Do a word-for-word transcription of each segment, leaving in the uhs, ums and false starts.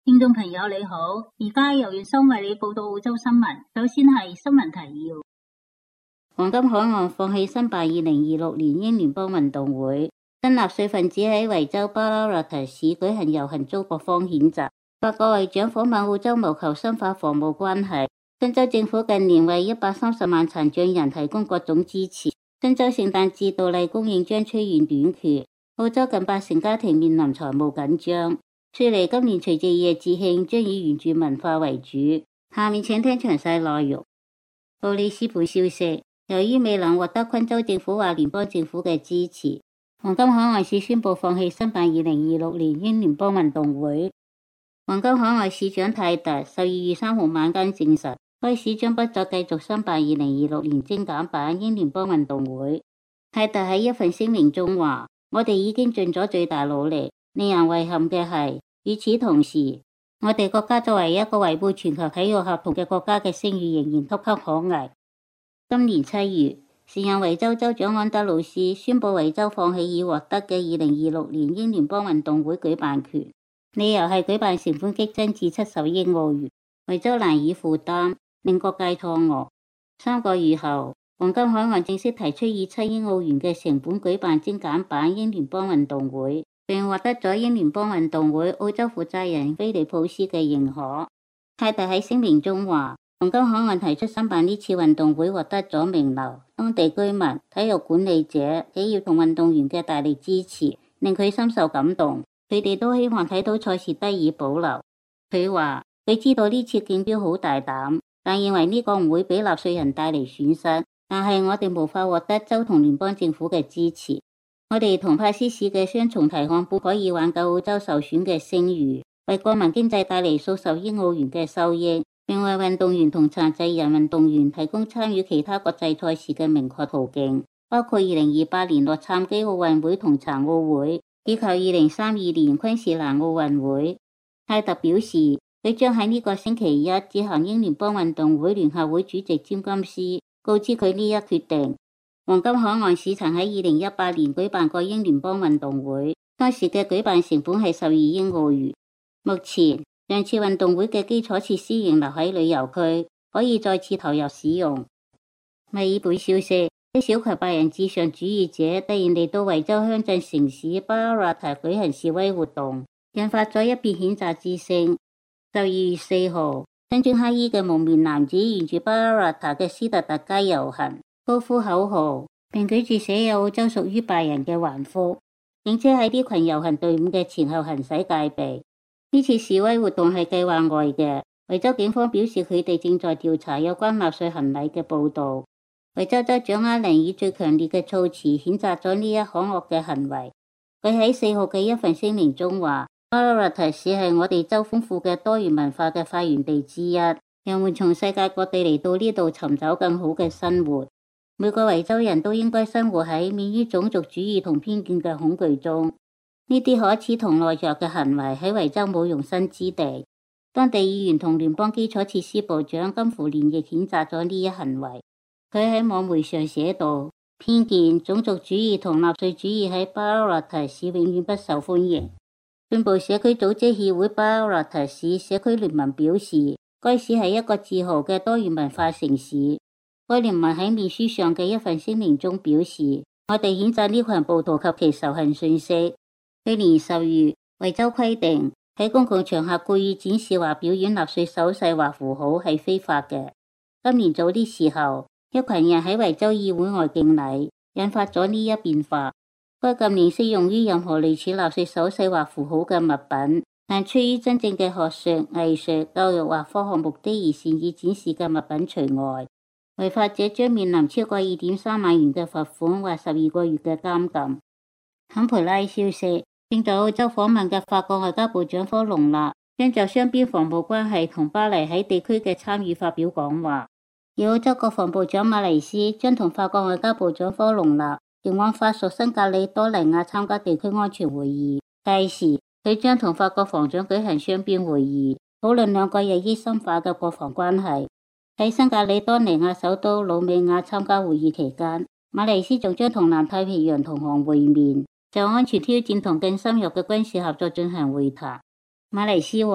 聽眾朋友你好，而家由月生為你報道澳洲新聞。首先係新聞提要：黃金海岸放棄申辦二零二六年英聯邦運動會，新納粹分子喺維州巴拉拉特市舉行遊行遭各方譴責。法國外長訪問澳洲謀求深化防務關係。新州政府近年為一百三十萬殘障人提供各種支持。新州聖誕節到禮供應將出現短缺。澳洲近八成家庭面臨財務緊張。雪梨今年除夕夜節慶將以原住文化為主。下面請聽詳細內容。布里斯本消息，由於未能獲得昆州政府或聯邦政府嘅支持，黃金海岸市宣布放棄申辦二零二六年英聯邦運動會。黃金海岸市長泰特十二月三號晚間證實，該市將不再繼續申辦二零二六年精簡版英聯邦運動會。泰特喺一份聲明中話：我哋已經盡咗最大努力。令人遺憾嘅係，與此同時，我哋國家作為一個維護全球體育合同嘅國家嘅聲譽仍然岌岌可危。今年七月，時任維州州長安德魯斯宣布維州放棄已獲得嘅二零二六年英聯邦運動會舉辦權，理由係舉辦成本激增至七十億澳元，維州難以負擔，令各界錯愕。三個月後，黃金海岸正式提出以七億澳元嘅成本舉辦精簡版英聯邦運動會，並獲得咗英聯邦運動會澳洲負責人菲利普斯嘅認可。泰特喺聲明中話：黃金海岸提出申辦呢次運動會獲得咗名流、當地居民、體育管理者、企業同運動員嘅大力支持，令佢深受感動。佢哋都希望睇到賽事得以保留。佢話：佢知道呢次競標好大膽，但認為呢個唔會俾納稅人帶嚟損失。但係我哋無法獲得州同聯邦政府嘅支持。我哋同帕斯市嘅雙重提項本可以挽救澳洲受損嘅聲譽，為國民經濟帶嚟數十億澳元嘅收益，並為運動員同殘疾人運動員提供參與其他國際賽事嘅明確途徑，包括二零二八年洛杉磯奧運會同殘奧會，以及二零三二年昆士蘭奧運會。泰特表示，佢將喺呢個星期一致行英聯邦運動會聯合會主席詹金斯告知佢呢一決定。黃金海岸市曾喺二零一八年舉辦過英聯邦運動會，當時嘅舉辦成本係十二億澳元。目前，上次運動會嘅基礎設施仍留喺旅遊區，可以再次投入使用。墨爾本消息，一小群白人至上主義者突然嚟到維州鄉鎮城市巴拉拉特舉行示威活動，引發咗一片譴責之聲。十二月四號，身穿黑衣嘅蒙面男子沿住巴拉拉特嘅斯特特街遊行，高呼口號，並舉住寫有澳洲屬於白人嘅橫幅。警車喺呢群遊行隊伍嘅前後行使戒備。呢次示威活動係計劃外嘅。維州警方表示佢哋正在調查有關納粹行禮嘅報導。維州州長阿寧以最強烈嘅措辭譴責咗呢一可惡嘅行為。佢喺四號嘅一份聲明中話：巴拉拉特市係我哋州豐富嘅多元文化嘅發源地之一，人們從世界各地嚟到呢度尋找更好嘅生活。每個維州人都應該生活喺免於種族主義同偏見嘅恐懼中。呢啲可恥同懦弱嘅行為喺維州冇容身之地。當地議員同聯邦基礎設施部長金芙蓮亦譴責咗呢一行為。佢喺網媒上寫道：偏見、種族主義同納粹主義喺巴拉拉特市永遠不受歡迎。進步社區組織協會巴拉拉特市社區聯盟表示，該市係一個自豪嘅多元文化城市。該聯盟喺面書上嘅一份聲明中表示：我哋譴責呢群暴徒及其仇恨訊息。去年十月，維州規定喺公共場合故意展示或表演納粹手勢或符號係非法嘅。今年早啲時候，一群人喺維州議會外敬禮，引發咗呢一變化。該禁令適用於任何類似納粹手勢或符號嘅物品，但出於真正嘅學術、藝術、教育或科學目的而善意展示嘅物品除外。違法者將面臨超過二點三萬元嘅罰款或十二個月嘅監禁。坎培拉消息，正在澳洲訪問嘅法國外交部長科隆納將就雙邊防務關係同巴黎喺地區嘅參與發表講話。而澳洲國防部長馬黎斯將同法國外交部長科隆納前往法屬新格里多尼亞參加地區安全會議，屆時佢將同法國防長舉行雙邊會議，討論兩個日益深化嘅國防關係。喺新格里多尼亞首都魯美亞參加會議期間，馬黎斯仲將同南太平洋同行會面，就安全挑戰同更深入嘅軍事合作進行會談。馬黎斯話：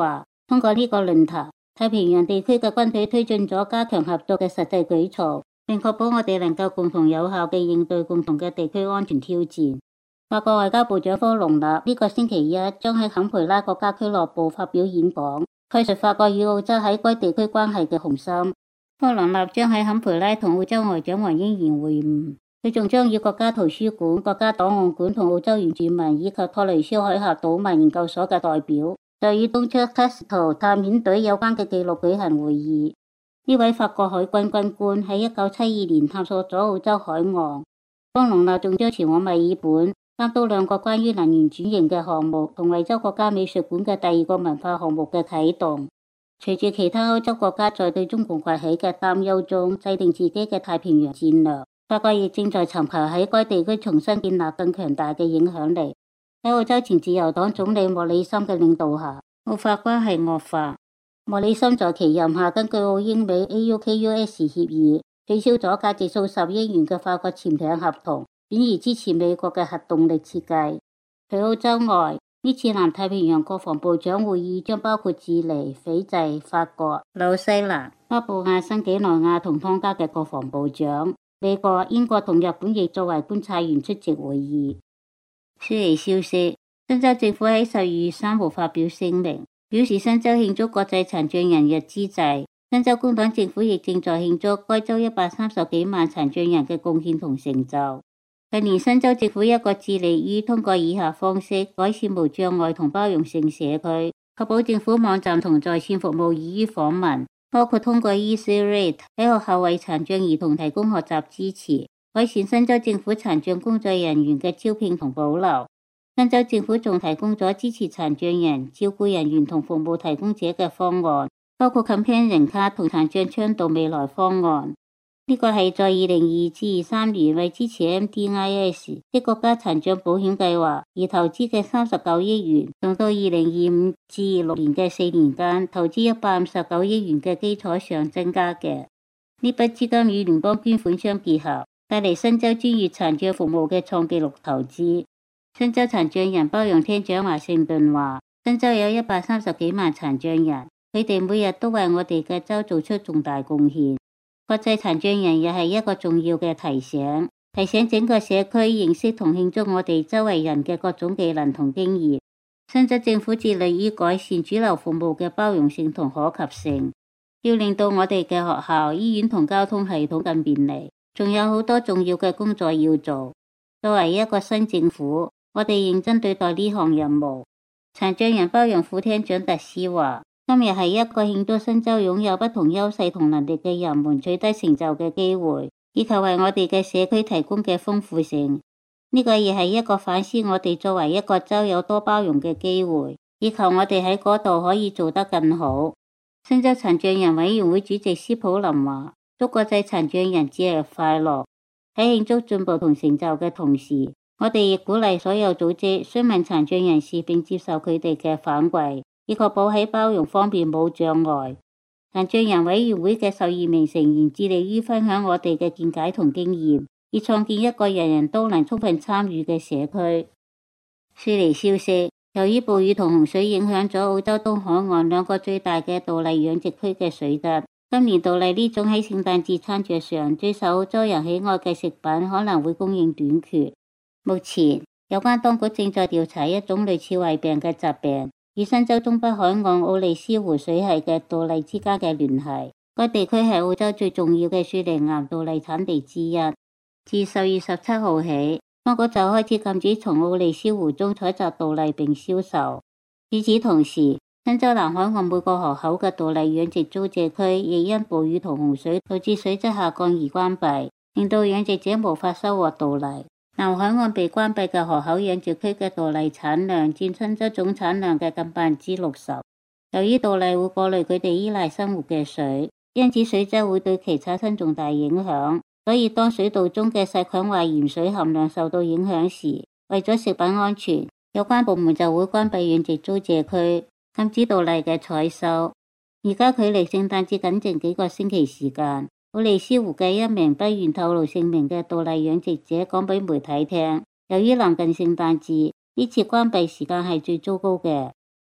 通過呢個論壇，太平洋地區嘅軍隊推進咗加強合作嘅實際舉措，並確保我哋能夠共同有效地應對共同嘅地區安全挑戰。法國外交部長科隆納呢個星期一將喺坎培拉國家俱樂部發表演講，概述法國與澳洲喺該地區關係嘅雄心。科隆納將喺坎培拉同澳洲外長黃英賢會晤，佢仲將與國家圖書館、國家檔案館同澳洲原住民以及托雷斯海峽島民研究所嘅代表，就與東出卡斯圖探險隊有關嘅記錄舉行會議。呢位法國海軍軍官喺一九七二年探索咗澳洲海岸。科隆納仲將前往墨爾本監督兩個關於能源轉型嘅項目同惠州國家美術館嘅第二個文化項目嘅啟動。隨住其他歐洲國家在對中共崛起嘅擔憂中制定自己嘅太平洋戰略，法國亦正在尋求喺該地區重新建立更強大嘅影響力。喺澳洲前自由黨總理莫里森嘅領導下，澳法關係惡化。莫里森在其任下根據澳英美 A U K U S 協議取消咗價值數十億元嘅法國潛艇合同，轉而支持美國嘅核動力設計。除澳洲外，呢次南太平洋國防部長會議將包括智利、斐濟、法國、紐西蘭、巴布亞新幾內亞同湯加嘅國防部長。美國、英國同日本亦作為觀察員出席會議。悉尼消息，新州政府喺十二月三號發表聲明，表示新州慶祝國際殘障人日之際，新州工黨政府亦正在慶祝該州一百三十幾萬殘障人嘅貢獻同成就。近年新州政府一個致力於通過以下方式改善無障礙同包容性社區，確保政府網站同在線服務易於訪問，包括通過 Easy Read 喺學校為殘障兒童提供學習支持，改善新州政府殘障工作人員嘅招聘同保留。新州政府仲提供咗支持殘障人、照顧人員同服務提供者嘅方案，包括 Companion 卡同殘障倡導未來方案。呢個係在二零二至二三年為支持 M D I S 的國家殘障保險計劃而投資嘅三十九億元，同到二零二五至二六年嘅四年間投資一百五十九億元嘅基礎上增加嘅。呢筆資金與聯邦捐款相結合，帶嚟新州專業殘障服務嘅創紀錄投資。新州殘障人包容廳長華盛頓話：新州有一百三十幾萬殘障人，佢哋每日都為我哋嘅州做出重大貢獻。國際殘障人日係一個重要嘅提醒，提醒整個社區認識同慶祝我哋周圍人嘅各種技能同經驗。新州政府致力於改善主流服務嘅包容性同可及性，要令到我哋嘅學校、醫院同交通系統更便利。仲有好多重要嘅工作要做。作為一個新政府，我哋認真對待呢項任務。殘障人包容副廳長特斯話：今日係一個慶祝新州擁有不同優勢同能力嘅人們取得成就嘅機會，以及為我哋嘅社區提供嘅豐富性。呢個亦係一個反思我哋作為一個州有多包容嘅機會，以求我哋喺嗰度可以做得更好。新州殘障人委員會主席斯普林話：祝國際殘障人節日快樂！喺慶祝進步同成就嘅同時，我哋亦鼓勵所有組織詢問殘障人士並接受佢哋嘅反饋，以確保喺包容方面冇障礙。殘障人委員會嘅十二名成員致力於分享我哋嘅見解同經驗，以創建一個人人都能充分參與嘅社區。悉尼消息，由於暴雨同洪水影響咗澳洲東海岸兩個最大嘅杜麗養殖區嘅水質，今年杜麗呢種喺聖誕節餐桌上最受澳洲人喜愛嘅食品可能會供應短缺。目前，有關當局正在調查一種類似胃病嘅疾病與新州東北海岸奧利斯湖水系嘅杜麗之間嘅聯繫。該地區係澳洲最重要嘅雪梨岩杜麗產地之一。自十月十七號起，當局就開始禁止從奧利斯湖中採集杜麗並銷售。與此同時，新州南海岸每個河口嘅杜麗養殖租借區亦因暴雨同洪水導致水質下降而關閉，令到養殖者無法收穫杜麗。南海岸被關閉嘅河口養殖區嘅杜麗產量佔新州總產量嘅近百分之六十。由於杜麗會過濾佢哋依賴生活嘅水，因此水質會對其產生重大影響。所以當水道中嘅細菌或鹽水含量受到影響時，為咗食品安全，有關部門就會關閉養殖租借區，禁止杜麗嘅採收。而家距離聖誕節僅剩幾個星期時間。奧利斯湖嘅一名不願透露姓名嘅杜麗養殖者講俾媒體聽，由於臨近聖誕節，呢次關閉時間係最糟糕嘅。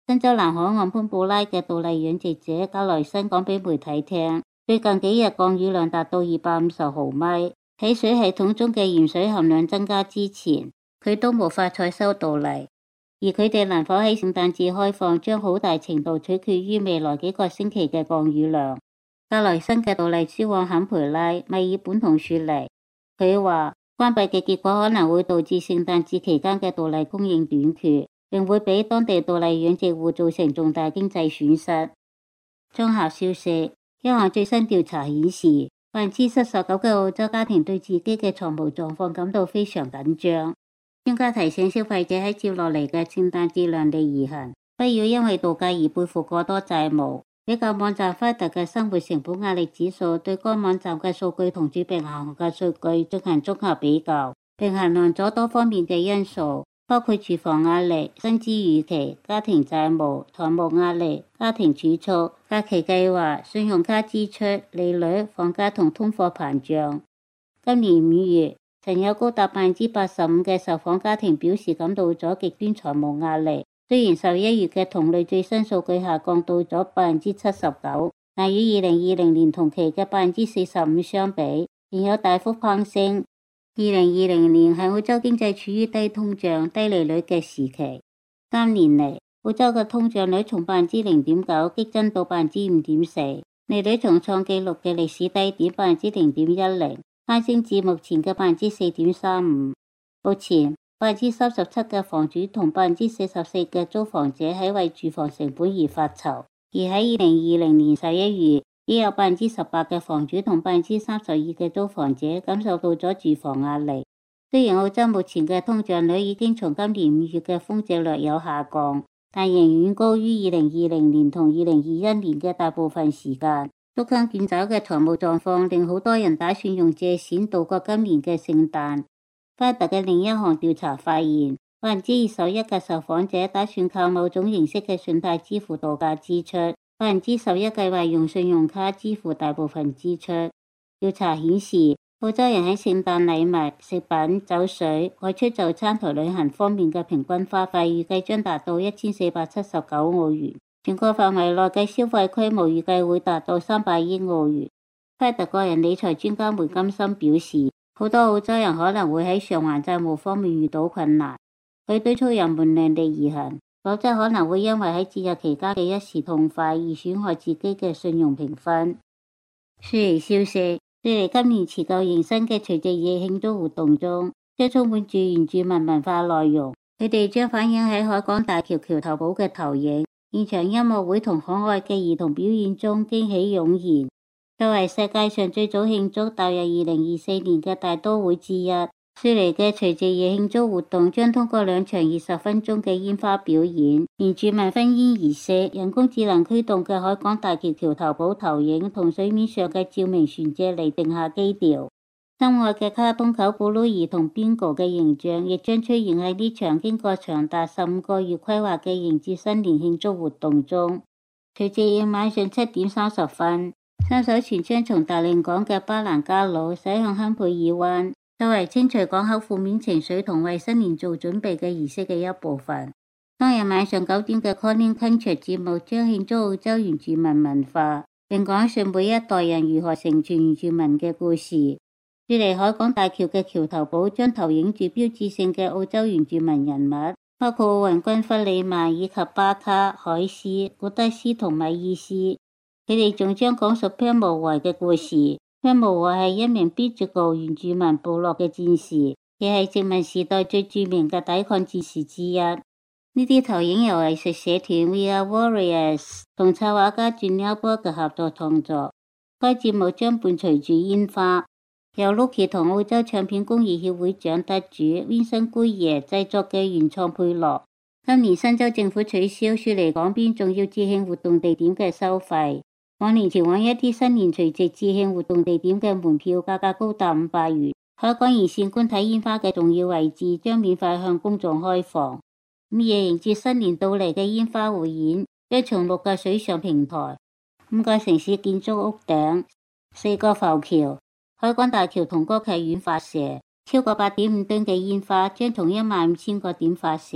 新州南海岸潘布拉嘅杜麗養殖者格萊森講俾媒體聽，最近幾日降雨量達到二百五十毫米，喺水系統中嘅鹽水含量增加之前，佢都無法採收杜麗。而佢哋能否喺聖誕節開放，將好大程度取決於未來幾個星期嘅降雨量。格萊森嘅杜麗輸往坎培拉、墨爾本同雪梨。佢話關閉嘅結果可能會導致聖誕節期間嘅杜麗供應短缺，並會俾當地杜麗養殖戶造成重大經濟損失。綜合消息，一項最新調查顯示，百分之七十九嘅澳洲家庭對自己嘅財務狀況感到非常緊張。專家提醒消費者喺接落嚟嘅聖誕節量力而行，不要因為度假而背負過多債務。比較網站 Finder 嘅生活成本壓力指數，對該網站嘅數據同住平衡嘅數據進行綜合比較，並衡量咗多方面嘅因素，包括住房壓力、薪資預期、家庭債務、財務壓力、家庭儲蓄、假期計劃、信用卡支出、利率、房價同通貨膨脹。今年五月，曾有高達百分之八十五嘅受訪家庭表示感到咗極端財務壓力。雖然十一月嘅同類最新數據下降到咗百分之七十九，但與二零二零年同期嘅百分之四十五相比，仍有大幅攀升。二零二零年係澳洲經濟處於低通脹、低利率嘅時期。三年嚟，澳洲嘅通脹率從百分之零點九激增到百分之五點四，利率從創紀錄嘅歷史低點百分之零點一零，攀升至目前嘅百分之四點三五。目前百分之三十七嘅房主同百分之四十四嘅租房者喺為住房成本而發愁，而喺二零二零年十一月，已有百分之十八嘅房主同百分之三十二嘅租房者感受到咗住房壓力。雖然澳洲目前嘅通脹率已經從今年五月嘅峰值略有下降，但仍遠高於二零二零年同二零二一年嘅大部分時間。捉襟見肘嘅財務狀況令好多人打算用借錢度過今年嘅聖誕。花特嘅另一項調查發現，百分之二十一嘅受訪者打算靠某種形式嘅信貸支付度假支出，百分之十一計劃用信用卡支付大部分支出。調查顯示，澳洲人喺聖誕禮物、食品、酒水、外出就餐同旅行方面嘅平均花費預計將達到一千四百七十九澳元。全國範圍內嘅消費規模預計會達到三百億澳元。花特個人理財專家梅金森表示，好多澳洲人可能會喺償還債務方面遇到困難。佢敦促人們量力而行，否則可能會因為喺節日期間嘅一時痛快而損害自己嘅信用評分。雪梨消息，雪梨今年持久迎新嘅除夕夜慶祝活動中，將充滿住原住民文化內容。佢哋將反映喺海港大橋橋頭堡嘅投影。現場音樂會同可愛嘅兒童表演中驚喜湧現。作為世界上最早慶祝踏入二零二四年嘅大都會之一，雪梨嘅除夕夜慶祝活動將通過兩場二十分鐘嘅煙花表演、原住民婚宴儀式、人工智能驅動嘅海港大橋橋頭堡投影同水面上嘅照明船隻嚟定下基調。心愛嘅卡通狗布魯兒同邊個嘅形象亦將出現喺呢場經過長達十五個月規劃嘅迎接新年慶祝活動中。除夕夜晚上七點三十分，三艘船將從達令港嘅巴蘭加魯駛向堪培爾灣，作為清除港口負面情緒同為新年做準備嘅儀式嘅一部分。當日晚上九點嘅 Calling Country 節目將慶祝澳洲原住民文化，並講述每一代人如何承傳原住民嘅故事。雪梨海港大橋嘅橋頭堡將投影住標誌性嘅澳洲原住民人物，包括奧運君弗里曼以及巴卡、海斯、古德斯同米爾斯。佢哋仲將講述 Pemulwuy 嘅故事。Pemulwuy 係一名 Bidjigal 原住民部落嘅戰士，亦係殖民時代最著名嘅抵抗戰士之一。呢啲投影由藝術社團 We Are Warriors 同策劃家 Janelle Burger 合作創作。該節目將伴隨住煙花。由 Loki 同澳洲唱片工業協會獎得主 Vincent Guille 製作嘅原創配樂。今年新州政府取消雪梨港邊重要節慶活動地點嘅收費，往年前往一啲新年除夕節慶活動地點嘅門票價格高達五百元。海港沿線觀睇煙花嘅重要位置將免費向公眾開放。午夜迎接新年到嚟嘅煙花匯演將從六個水上平台、五個城市建築屋頂、四個浮橋、海港大橋同歌劇院發射，超過八點五噸嘅煙花將從一萬五千個點發射，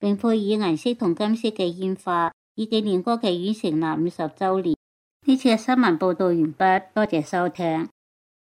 並配以銀色同金色嘅煙花，以紀念歌劇院成立五十週年。呢次嘅新聞報道完畢，多謝收聽。